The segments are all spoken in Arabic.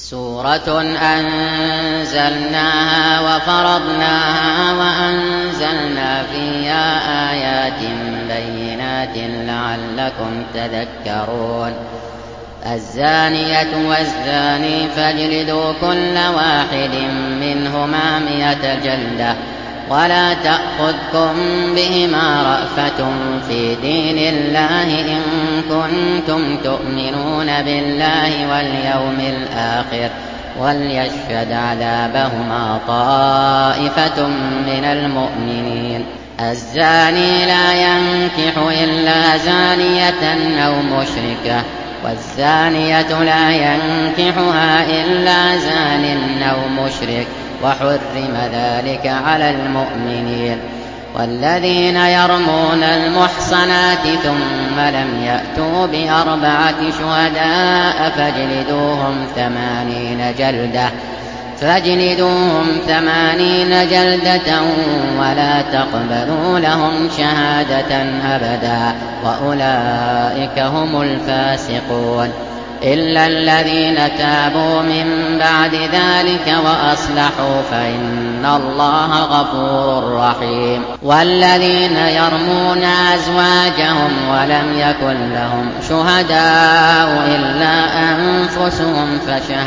سورة أنزلناها وفرضناها وأنزلنا فيها آيات بينات لعلكم تذكرون. الزانية والزاني فاجلدوا كل واحد منهما 100 جلدة ولا تأخذكم بهما رأفة في دين الله إن كنتم تؤمنون بالله واليوم الآخر وليشهد عذابهما طائفة من المؤمنين. الزاني لا ينكح إلا زانية أو مشركة والزانية لا ينكحها إلا زان أو مشرك وحرم ذلك على المؤمنين. والذين يرمون المحصنات ثم لم يأتوا ب4 شهداء فاجلدوهم 80 جلدة ولا تقبلوا لهم شهادة أبدا وأولئك هم الفاسقون. إلا الذين تابوا من بعد ذلك وأصلحوا فإن الله غفور رحيم. والذين يرمون أزواجهم ولم يكن لهم شهداء إلا أنفسهم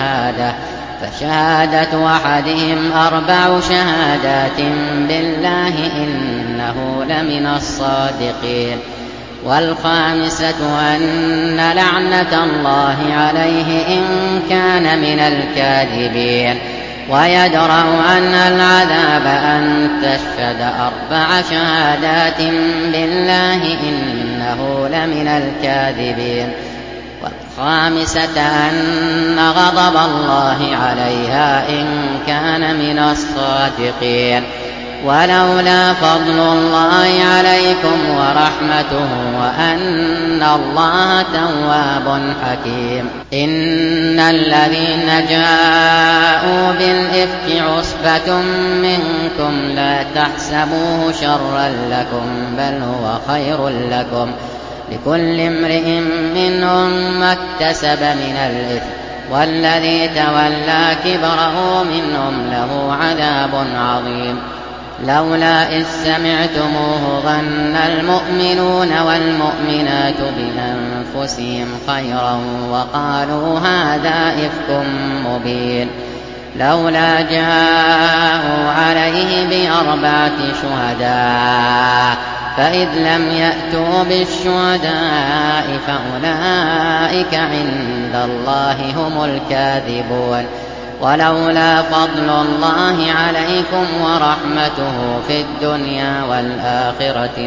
فشهادة أحدهم 4 شهادات بالله إنه لمن الصادقين. والخامسة أن لعنة الله عليه إن كان من الكاذبين. ويدرأ عنها العذاب أن تشهد 4 شهادات بالله إنه لمن الكاذبين. والخامسة أن غضب الله عليها إن كان من الصادقين. ولولا فضل الله عليكم ورحمته وأن الله تواب حكيم. إن الذين جاءوا بالإفك عصبة منكم لا تحسبوه شرا لكم بل هو خير لكم لكل امرئ منهم ما اكتسب من الإثم والذي تولى كبره منهم له عذاب عظيم. لولا إذ سمعتموه ظن المؤمنون والمؤمنات بأنفسهم خيرا وقالوا هذا إفك مبين. لولا جاءوا عليه ب4 شهداء فإذ لم يأتوا بالشهداء فأولئك عند الله هم الكاذبون. ولولا فضل الله عليكم ورحمته في الدنيا والآخرة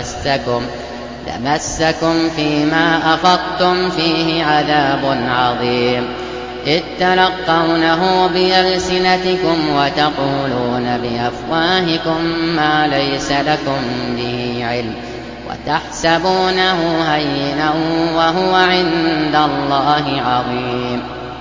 لمسكم فيما أفضتم فيه عذاب عظيم. إذ تلقونه بألسنتكم وتقولون بأفواهكم ما ليس لكم به علم وتحسبونه هينا وهو عند الله عظيم.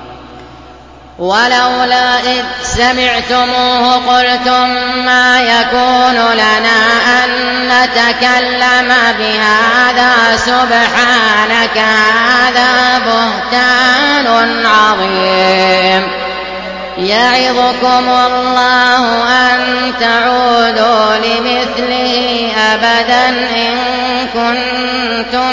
ولولا إذ سمعتموه قلتم ما يكون لنا أن نتكلم بهذا سبحانك هذا بهتان عظيم. يعظكم الله أن تعودوا لمثله أبدا إن كنتم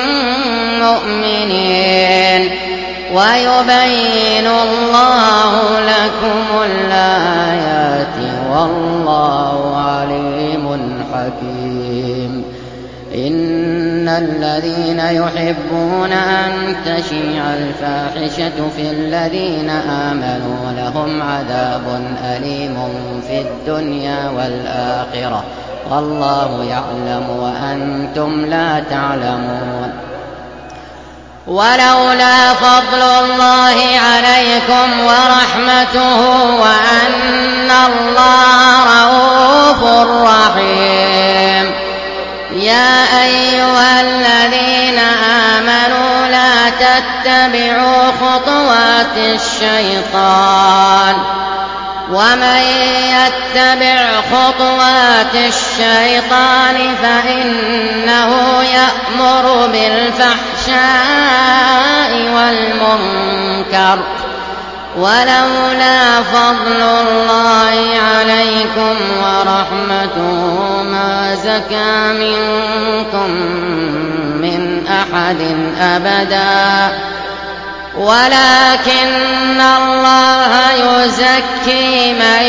مؤمنين ويبين الله لكم الآيات والله عليم حكيم. إن الذين يحبون أن تشيع الفاحشة في الذين آمنوا لهم عذاب أليم في الدنيا والآخرة والله يعلم وأنتم لا تعلمون. ولولا فضل الله عليكم ورحمته وأن الله رءوف رحيم. يا أيها الذين آمنوا لا تتبعوا خطوات الشيطان ومن يتبع خطوات الشيطان فإنه يأمر بالفحشاء والمنكر ولولا فضل الله عليكم ورحمته ما زكى منكم من أحد أبدا ولكن الله يزكي من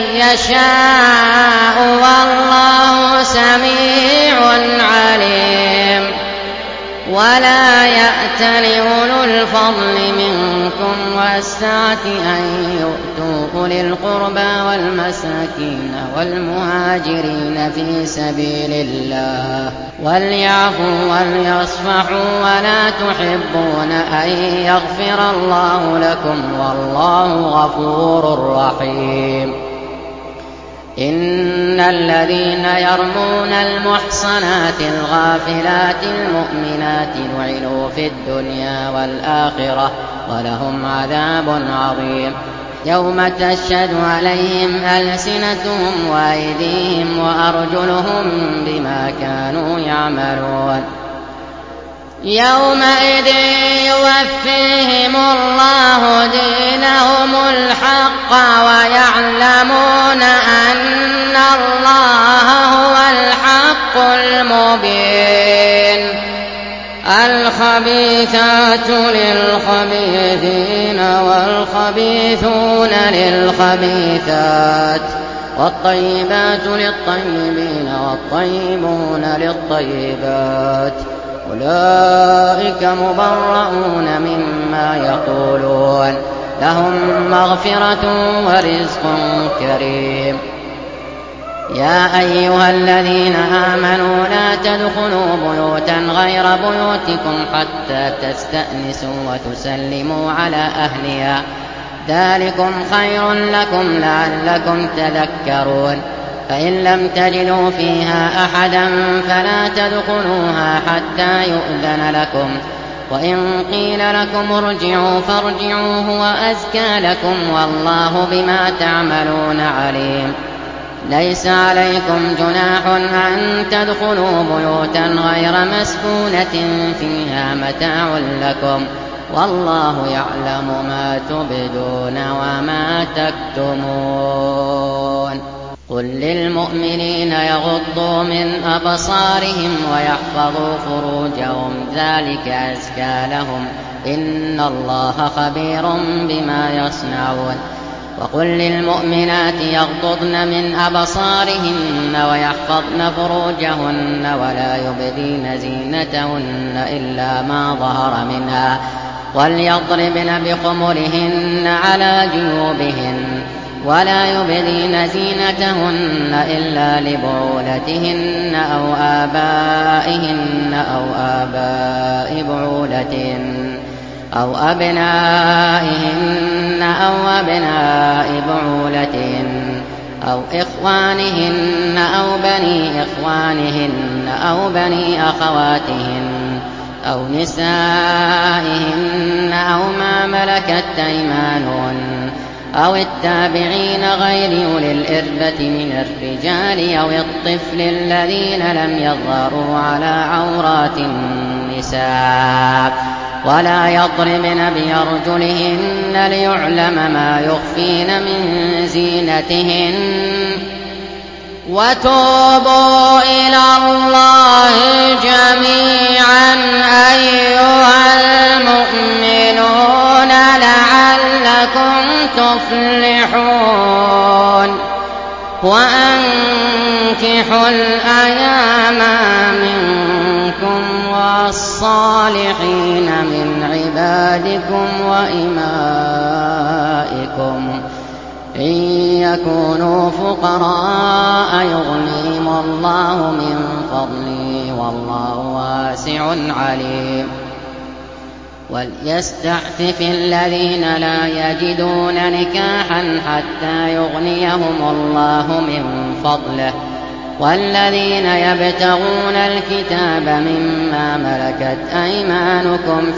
يشاء والله سميع عليم. ولا يأتل أولو الفضل منكم والسعة أن يؤتوا أولي القربى والمساكين والمهاجرين في سبيل الله وليعفوا وليصفحوا ولا تحبون أن يغفر الله لكم والله غفور رحيم. إن الذين يرمون المحصنات الغافلات المؤمنات لعنوا في الدنيا والآخرة ولهم عذاب عظيم يوم تشهد عليهم ألسنتهم وأيديهم وأرجلهم بما كانوا يعملون. يومئذ يوفيهم الله دينهم الحق ويعلمون أن الله هو الحق المبين. الخبيثات للخبيثين والخبيثون للخبيثات والطيبات للطيبين والطيبون للطيبات أولئك مبرؤون مما يقولون لهم مغفرة ورزق كريم. يا أيها الذين آمنوا لا تدخلوا بيوتا غير بيوتكم حتى تستأنسوا وتسلموا على أهلها ذلكم خير لكم لعلكم تذكرون. فإن لم تجدوا فيها أحدا فلا تدخلوها حتى يؤذن لكم وإن قيل لكم ارجعوا فارجعوا هو أزكى لكم والله بما تعملون عليم. ليس عليكم جناح أن تدخلوا بيوتا غير مسكونة فيها متاع لكم والله يعلم ما تبدون وما تكتمون. قل للمؤمنين يغضوا من أبصارهم ويحفظوا فروجهم ذلك أزكى لهم إن الله خبير بما يصنعون. وقل للمؤمنات يغضضن من أبصارهن ويحفظن فروجهن ولا يبدين زينتهن إلا ما ظهر منها وليضربن بخمرهن على جيوبهن ولا يبدين زينتهن إلا لبعولتهن أو آبائهن أو آباء بعولتهن أو أبنائهن أو أبناء بعولتهن أو إخوانهن أو بني إخوانهن أو بني أخواتهن أو نسائهن أو ما ملكت أيمانهن أو التابعين غير أولي الإربة من الرجال أو الطفل الذين لم يظهروا على عورات النساء ولا يضربن بأرجلهن ليعلم ما يخفين من زينتهن. وتوبوا إلى الله جميعا أيها المؤمنون لعلكم تفلحون. وأنكحوا الأيام منكم والصالحين من عبادكم وإمائكم إن يكونوا فقراء يغنيهم الله من فضله والله واسع عليم. وليستعفف الذين لا يجدون نكاحا حتى يغنيهم الله من فضله والذين يبتغون الكتاب مما ملكت أيمانكم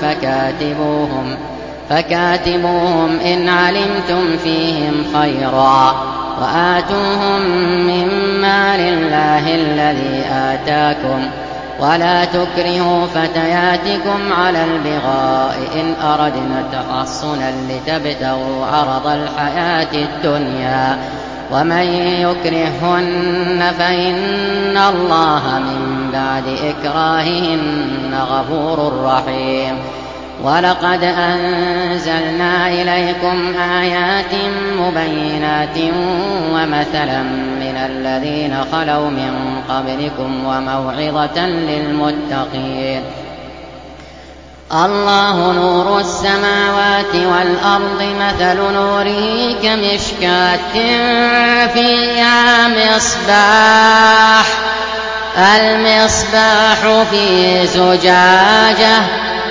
فكاتبوهم إن علمتم فيهم خيرا وآتوهم مما لله الذي آتاكم ولا تكرهوا فتياتكم على البغاء إن أردنا تحصنا لتبتغوا عرض الحياة الدنيا ومن يكرههن فإن الله من بعد إكراههن غفور رحيم. ولقد أنزلنا إليكم آيات مبينات ومثلا من الذين خلوا من قبلكم وموعظة للمتقين. الله نور السماوات والأرض مثل نوره كمشكاة فيها مصباح المصباح في زجاجة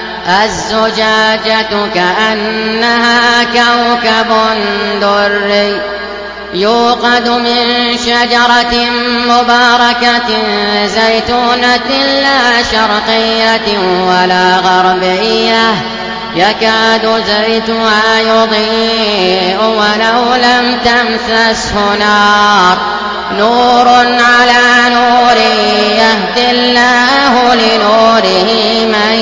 الزجاجة كأنها كوكب دري يوقد من شجرة مباركة زيتونة لا شرقية ولا غربية يكاد زيتها يضيء ولو لم تمسسه نار نور على نور يهدي الله لنوره من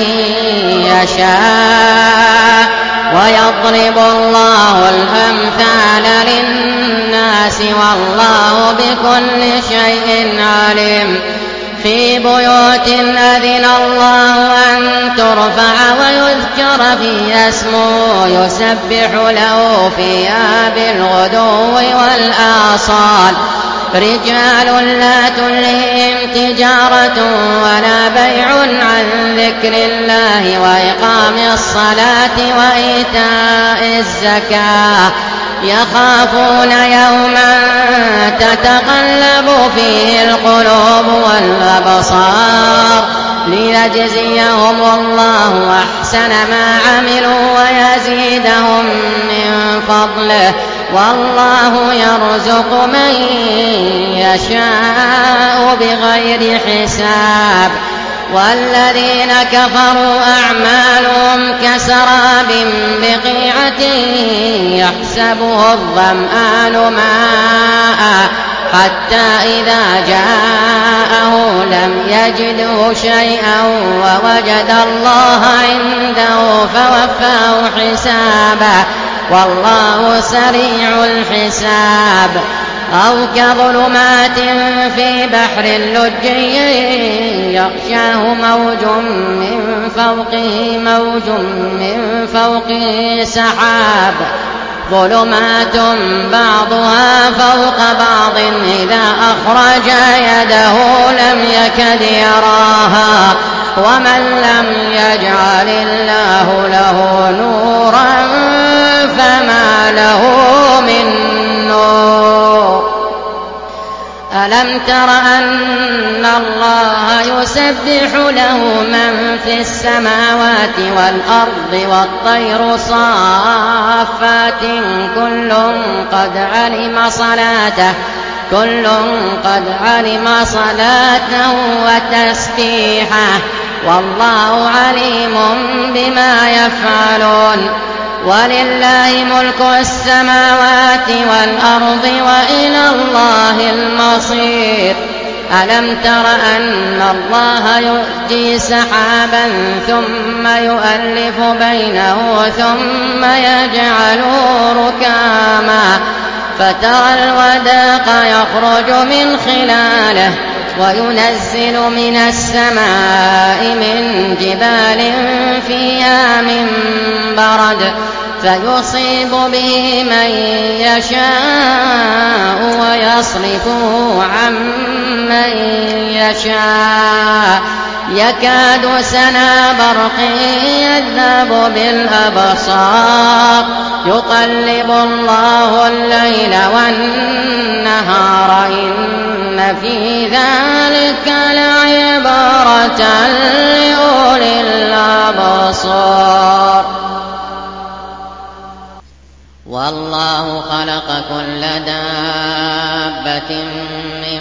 يشاء ويضرب الله الأمثال للناس والله بكل شيء عليم. في بيوت أذن الله أن ترفع ويذكر فيها اسمه يسبح له فيها بالغدو والآصال رجال لا تلههم تجارة ولا بيع عن ذكر الله وإقام الصلاة وإيتاء الزكاة يخافون يوما تتقلب فيه القلوب والأبصار ليجزيهم الله أحسن ما عملوا ويزيدهم من فضله والله يرزق من يشاء بغير حساب. والذين كفروا أعمالهم كسراب بقيعة يحسبه الظمآن ماء حتى إذا جاءه لم يجده شيئا ووجد الله عنده فوفاه حسابه والله سريع الحساب. أو كظلمات في بحر لجي يغشاه موج من فوقه سحاب ظلمات بعضها فوق بعض إذا أخرج يده لم يكد يراها ومن لم يجعل الله له نورا فما له من نور. ألم تر أن الله يسبح له من في السماوات والأرض والطير صافات كل قد علم صلاته وتسبيحه والله عليم بما يفعلون. ولله ملك السماوات والأرض وإلى الله المصير. ألم تر أن الله يؤتي سحابا ثم يؤلف بينه ثم يجعله ركاما فترى الوداق يخرج من خلاله وينزل من السماء من جبال فيها من برد فيصيب به من يشاء ويصرفه عن من يشاء يكاد سنا برقه يذهب بالأبصار يقلب الله الليل والنهار إن في ذلك لعبرة لأولي الأبصار. والله خلق كل دابة من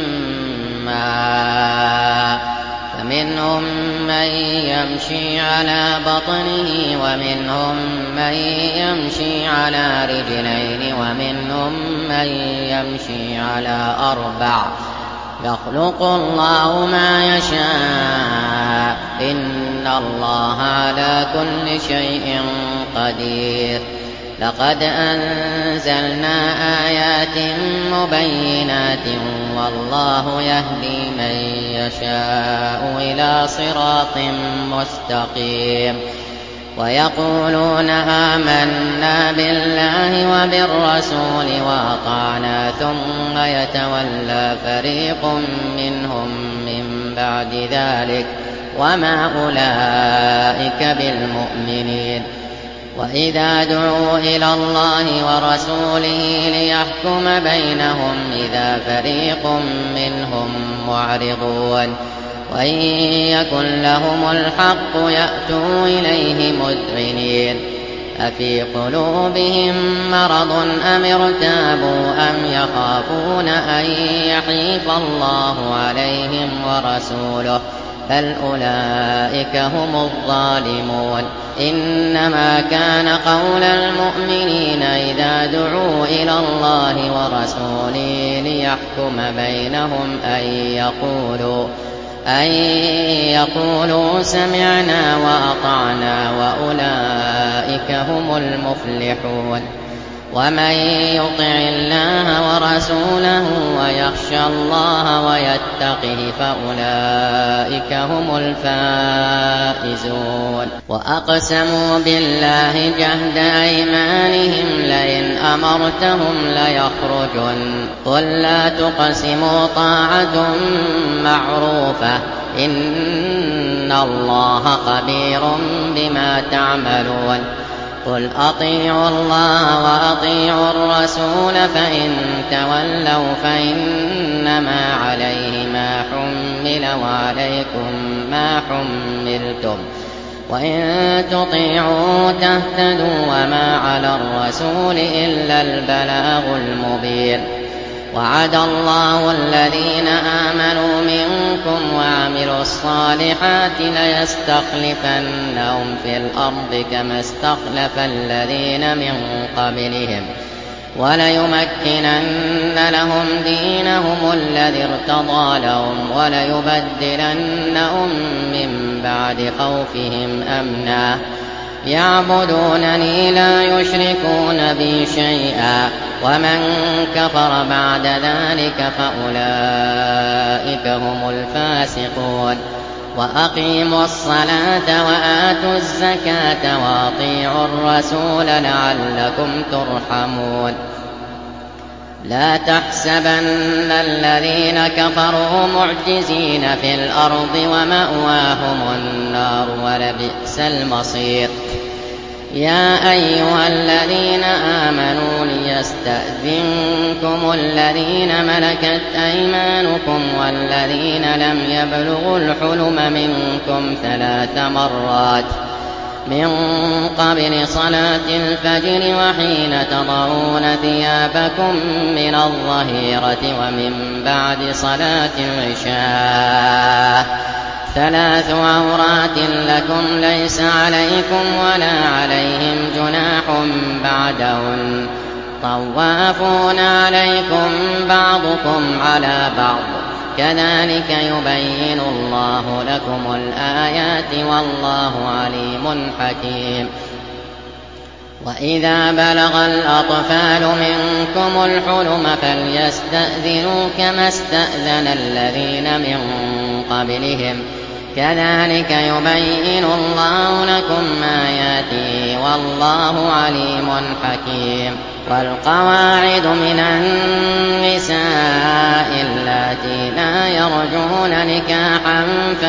ماء فمنهم من يمشي على بطنه ومنهم من يمشي على رجلين ومنهم من يمشي على 4 يخلق الله ما يشاء إن الله على كل شيء قدير. لقد أنزلنا آيات مبينات والله يهدي من يشاء إلى صراط مستقيم. ويقولون آمنا بالله وبالرسول وأطعنا ثم يتولى فريق منهم من بعد ذلك وما أولئك بالمؤمنين. وإذا دعوا إلى الله ورسوله ليحكم بينهم إذا فريق منهم معرضون وإن يكن لهم الحق يأتوا إليه مذعنين. أفي قلوبهم مرض أم ارتابوا أم يخافون أن يحيف الله عليهم ورسوله بل أولئك هم الظالمون. إنما كان قول المؤمنين إذا دعوا إلى الله ورسوله ليحكم بينهم أن يقولوا سمعنا وأطعنا وأولئك هم المفلحون. ومن يطع الله ورسوله ويخشى الله ويتقه فأولئك هم الفائزون. وأقسموا بالله جهد أيمانهم لئن أمرتهم ليخرجن قل لا تقسموا طاعة معروفة إن الله خبير بما تعملون. قل أطيعوا الله وأطيعوا الرسول فإن تولوا فإنما عليه ما حمل وعليكم ما حملتم وإن تطيعوا تهتدوا وما على الرسول إلا البلاغ المبين. وعد الله الذين آمنوا منكم وعملوا الصالحات ليستخلفنهم في الأرض كما استخلف الذين من قبلهم وليمكنن لهم دينهم الذي ارتضى لهم وليبدلنهم من بعد خوفهم أمنا يعبدونني لا يشركون بي شيئا ومن كفر بعد ذلك فأولئك هم الفاسقون. وأقيموا الصلاة وآتوا الزكاة وأطيعوا الرسول لعلكم ترحمون. لا تحسبن الذين كفروا معجزين في الأرض ومأواهم النار ولبئس المصير. يا أيها الذين آمنوا ليستأذنكم الذين ملكت أيمانكم والذين لم يبلغوا الحلم منكم 3 مرات من قبل صلاة الفجر وحين تضعون ثيابكم من الظهيرة ومن بعد صلاة العشاء 3 عورات لكم ليس عليكم ولا عليهم جناح بعدهن طوافون عليكم بعضكم على بعض كذلك يبين الله لكم الآيات والله عليم حكيم. وإذا بلغ الأطفال منكم الحلم فليستأذنوا كما استأذن الذين من قبلهم كذلك يبين الله لكم آياته والله عليم حكيم. والقواعد من النساء اللاتي لا يرجون نكاحا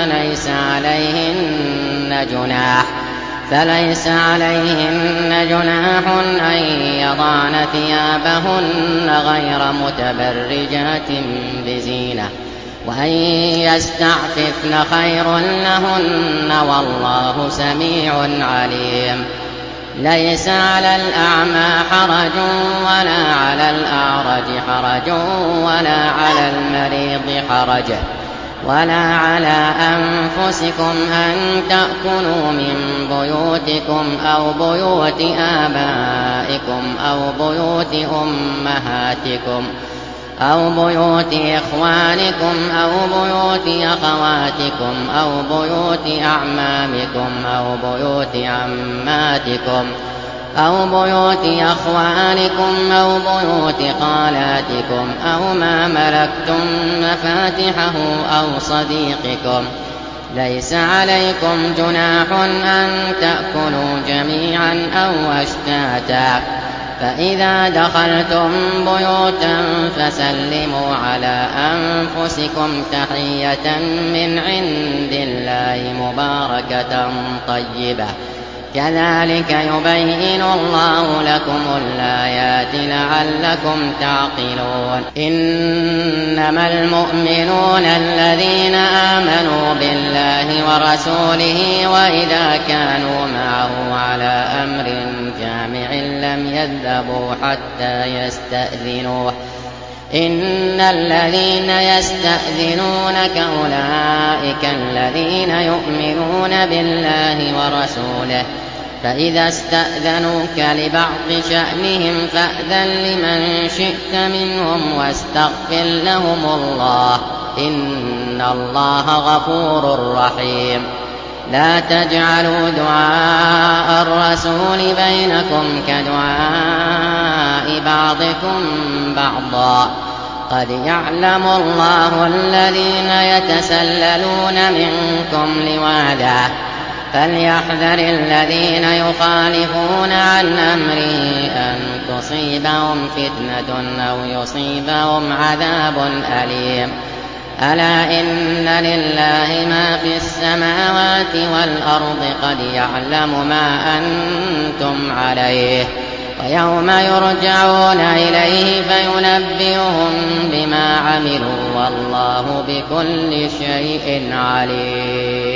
فليس عليهن جناح أن يضعن ثيابهن غير متبرجات بزينة وأن يستعففن خير لهن والله سميع عليم. ليس على الأعمى حرج ولا على الأعرج حرج ولا على المريض حرج ولا على أنفسكم أن تأكلوا من بيوتكم أو بيوت آبائكم أو بيوت أمهاتكم أو بيوت إخوانكم أو بيوت أخواتكم أو بيوت أعمامكم أو بيوت عماتكم أو بيوت أخوانكم أو بيوت خالاتكم أو ما ملكتم مفاتحه أو صديقكم. ليس عليكم جناح أن تأكلوا جميعا أو أشتاتا، فإذا دخلتم بيوتا فسلموا على أنفسكم تحية من عند الله مباركة طيبة، كذلك يبين الله لكم الآيات لعلكم تعقلون. إنما المؤمنون الذين آمنوا بالله ورسوله وإذا كانوا معه على أمر جامع لم يذهبوا حتى يستأذنوه. إن الذين يستأذنونك أولئك الذين يؤمنون بالله ورسوله، فإذا استأذنوك لبعض شأنهم فأذن لمن شئت منهم واستغفر لهم الله، إن الله غفور رحيم. لا تجعلوا دعاء الرسول بينكم كدعاء بعضكم بعضا، قد يعلم الله الذين يتسللون منكم لواذا، فليحذر الذين يخالفون عن أمره أن تصيبهم فتنة أو يصيبهم عذاب أليم. ألا إن لله ما في السماوات والأرض، قد يعلم ما أنتم عليه، ويوم يرجعون إليه فينبئهم بما عملوا، والله بكل شيء عليم.